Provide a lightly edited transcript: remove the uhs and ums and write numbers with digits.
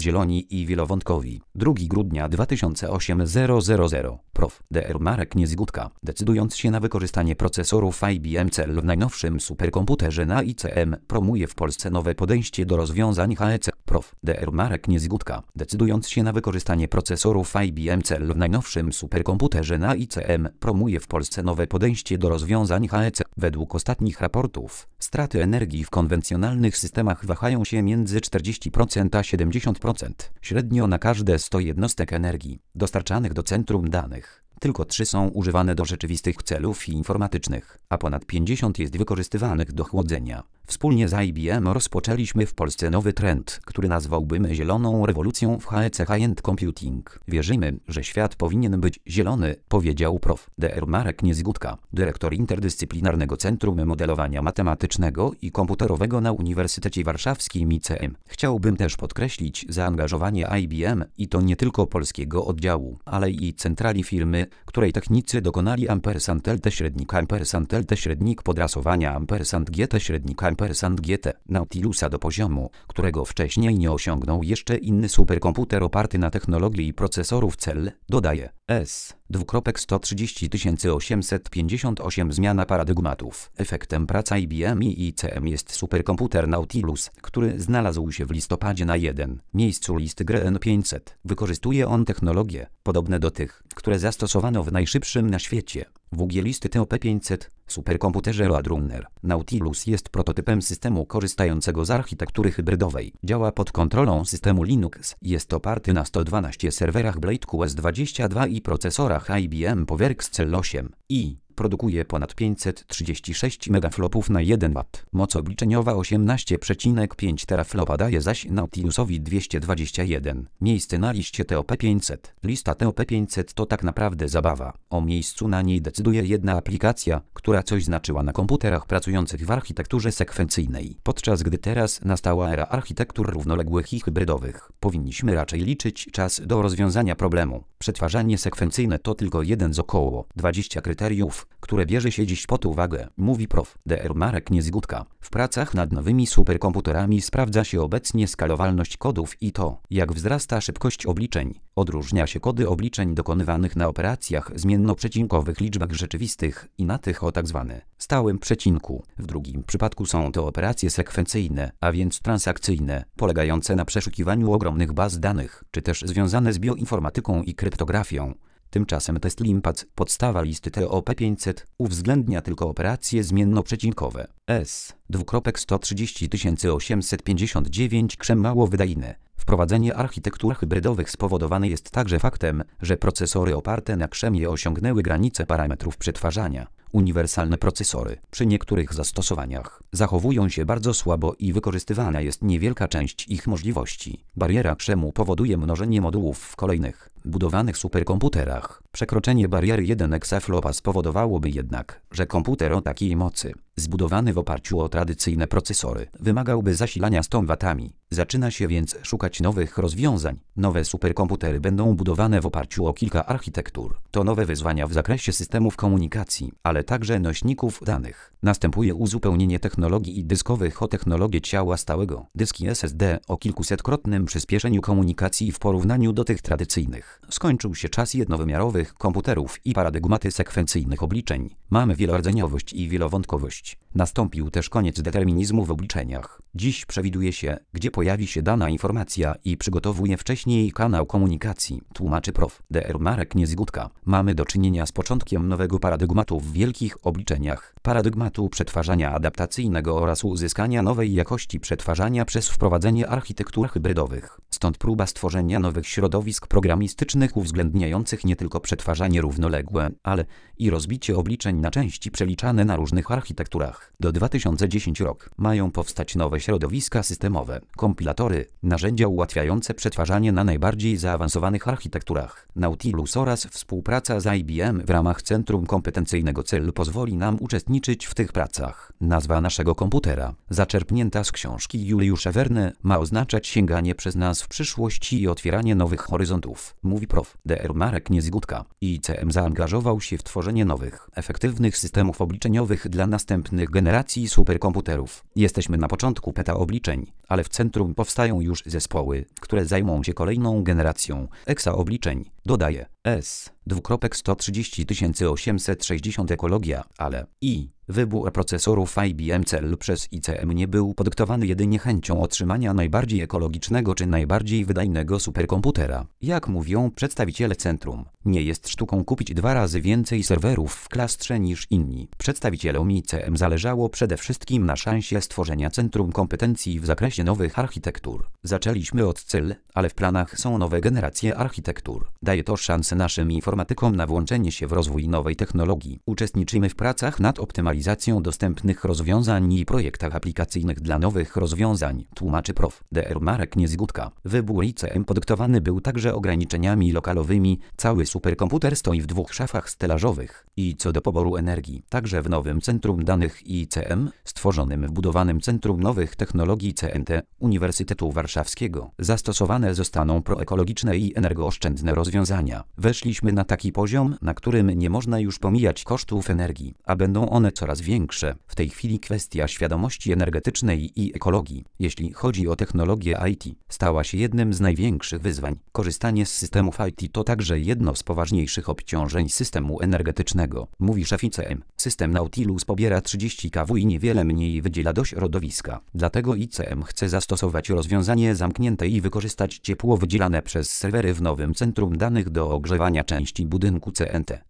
zieloni i wielowątkowi. 2 grudnia 2008 000. Prof. Dr. Marek Niezgódka, decydując się na wykorzystanie procesorów IBM Cell w najnowszym superkomputerze na ICM, promuje w Polsce nowe podejście do rozwiązań HEC. Prof. Dr. Marek Niezgódka, decydując się na wykorzystanie procesorów IBM Cell w najnowszym superkomputerze na ICM, promuje w Polsce nowe podejście do rozwiązań HEC. Według ostatnich raportów, straty energii w konwencjonalnych systemach wahają się między 40% a 70%, średnio na każde 100 jednostek energii dostarczanych do centrum danych. Tylko 3 są używane do rzeczywistych celów informatycznych, a ponad 50 jest wykorzystywanych do chłodzenia. Wspólnie z IBM rozpoczęliśmy w Polsce nowy trend, który nazwałbym zieloną rewolucją w HEC High-End Computing. Wierzymy, że świat powinien być zielony, powiedział prof. Dr. Marek Niezgódka, dyrektor Interdyscyplinarnego Centrum Modelowania Matematycznego i Komputerowego na Uniwersytecie Warszawskim ICM. Chciałbym też podkreślić zaangażowanie IBM i to nie tylko polskiego oddziału, ale i centrali firmy, której technicy dokonali _LT podrasowania _GT Nautilusa do poziomu, którego wcześniej nie osiągnął jeszcze inny superkomputer oparty na technologii procesorów Cell, dodaje S. 130858 Zmiana paradygmatów. Efektem prac IBM i ICM jest superkomputer Nautilus, który znalazł się w listopadzie na miejscu listy GRN500. Wykorzystuje on technologie podobne do tych, które zastosowano w najszybszym na świecie WG listy TOP500 superkomputerze Roadrunner. Nautilus jest prototypem systemu korzystającego z architektury hybrydowej. Działa pod kontrolą systemu Linux. Jest oparty na 112 serwerach Blade QS22 i procesorach IBM PowerX Cell 8 i produkuje ponad 536 megaflopów na 1 W. Moc obliczeniowa 18,5 teraflopa daje zaś Nautilusowi 221 miejsce na liście TOP500. Lista TOP500 to tak naprawdę zabawa. O miejscu na niej decyduje jedna aplikacja, która coś znaczyła na komputerach pracujących w architekturze sekwencyjnej. Podczas gdy teraz nastała era architektur równoległych i hybrydowych, powinniśmy raczej liczyć czas do rozwiązania problemu. Przetwarzanie sekwencyjne to tylko jeden z około 20 kryteriów, które bierze się dziś pod uwagę, mówi prof. Dr. Marek Niezgódka. W pracach nad nowymi superkomputerami sprawdza się obecnie skalowalność kodów i to, jak wzrasta szybkość obliczeń. Odróżnia się kody obliczeń dokonywanych na operacjach zmiennoprzecinkowych liczbach rzeczywistych i na tych o tzw. stałym przecinku. W drugim przypadku są to operacje sekwencyjne, a więc transakcyjne, polegające na przeszukiwaniu ogromnych baz danych, czy też związane z bioinformatyką i kryptografią. Tymczasem test Limpad, podstawa listy TOP500, uwzględnia tylko operacje zmiennoprzecinkowe. S. 130859 krzem mało wydajne. Wprowadzenie architektur hybrydowych spowodowane jest także faktem, że procesory oparte na krzemie osiągnęły granice parametrów przetwarzania. Uniwersalne procesory przy niektórych zastosowaniach zachowują się bardzo słabo i wykorzystywana jest niewielka część ich możliwości. Bariera krzemu powoduje mnożenie modułów w kolejnych, budowanych superkomputerach. Przekroczenie bariery 1 exaflopa spowodowałoby jednak, że komputer o takiej mocy, zbudowany w oparciu o tradycyjne procesory, wymagałby zasilania 100 W. Zaczyna się więc szukać nowych rozwiązań. Nowe superkomputery będą budowane w oparciu o kilka architektur. To nowe wyzwania w zakresie systemów komunikacji, ale także nośników danych. Następuje uzupełnienie technologii dyskowych o technologię ciała stałego. Dyski SSD o kilkusetkrotnym przyspieszeniu komunikacji w porównaniu do tych tradycyjnych. Skończył się czas jednowymiarowych komputerów i paradygmaty sekwencyjnych obliczeń. Mamy wielordzeniowość i wielowątkowość. Nastąpił też koniec determinizmu w obliczeniach. Dziś przewiduje się, gdzie pojawi się dana informacja i przygotowuje wcześniej kanał komunikacji, tłumaczy prof. Dr. Marek Niezgódka. Mamy do czynienia z początkiem nowego paradygmatu w wielkich obliczeniach, paradygmatu przetwarzania adaptacyjnego oraz uzyskania nowej jakości przetwarzania przez wprowadzenie architektur hybrydowych. Stąd próba stworzenia nowych środowisk programistycznych uwzględniających nie tylko przetwarzanie równoległe, ale i rozbicie obliczeń na części przeliczane na różnych architekturach. Do 2010 rok mają powstać nowe środowiska systemowe, kompilatory, narzędzia ułatwiające przetwarzanie na najbardziej zaawansowanych architekturach. Nautilus oraz współpraca z IBM w ramach Centrum Kompetencyjnego Cell pozwoli nam uczestniczyć w tych pracach. Nazwa naszego komputera, zaczerpnięta z książki Juliusza Verne, ma oznaczać sięganie przez nas w przyszłość i otwieranie nowych horyzontów, mówi prof. Dr. Marek Niezgódka. ICM zaangażował się w tworzenie nowych, efektywnych systemów obliczeniowych dla następnych generacji superkomputerów. Jesteśmy na początku peta obliczeń, ale w centrum powstają już zespoły, które zajmą się kolejną generacją EXA-obliczeń, dodaje S. 130860 ekologia, ale wybór procesorów IBM Cell przez ICM nie był podyktowany jedynie chęcią otrzymania najbardziej ekologicznego czy najbardziej wydajnego superkomputera. Jak mówią przedstawiciele centrum, nie jest sztuką kupić 2 razy więcej serwerów w klastrze niż inni. Przedstawicielom ICM zależało przede wszystkim na szansie stworzenia centrum kompetencji w zakresie nowych architektur. Zaczęliśmy od Cell, ale w planach są nowe generacje architektur. Daje to szansę naszym informatykom na włączenie się w rozwój nowej technologii. Uczestniczymy w pracach nad optymalizacją dostępnych rozwiązań i projektach aplikacyjnych dla nowych rozwiązań, tłumaczy prof. dr Marek Niezgódka. Wybór ICM podyktowany był także ograniczeniami lokalowymi. Cały superkomputer stoi w 2 szafach stelażowych. I co do poboru energii, także w nowym centrum danych ICM, stworzonym w budowanym Centrum Nowych Technologii CNT Uniwersytetu Warszawskiego, zastosowane zostaną proekologiczne i energooszczędne rozwiązania. Weszliśmy na taki poziom, na którym nie można już pomijać kosztów energii, a będą one coraz większe. W tej chwili kwestia świadomości energetycznej i ekologii, jeśli chodzi o technologię IT, stała się jednym z największych wyzwań. Korzystanie z systemów IT to także jedno z poważniejszych obciążeń systemu energetycznego, mówi szef ICM. System Nautilus pobiera 30 kW i niewiele mniej wydziela do środowiska. Dlatego ICM chce zastosować rozwiązanie zamknięte i wykorzystać ciepło wydzielane przez serwery w nowym centrum danych do ogrzewania części budynku CNT.